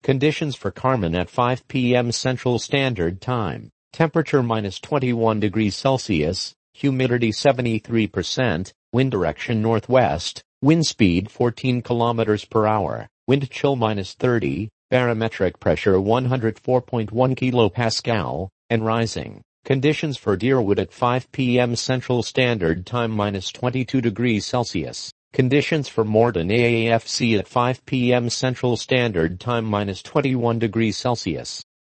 Conditions for Carmen at 5 p.m. Central Standard Time. Temperature -21 degrees Celsius, humidity 73%, wind direction northwest, wind speed 14 kilometers per hour, wind chill -30, barometric pressure 104.1 kilopascal, and rising. Conditions for Deerwood at 5 p.m. Central Standard Time -22 degrees Celsius. Conditions for Morden AAFC at 5 p.m. Central Standard Time -21 degrees Celsius.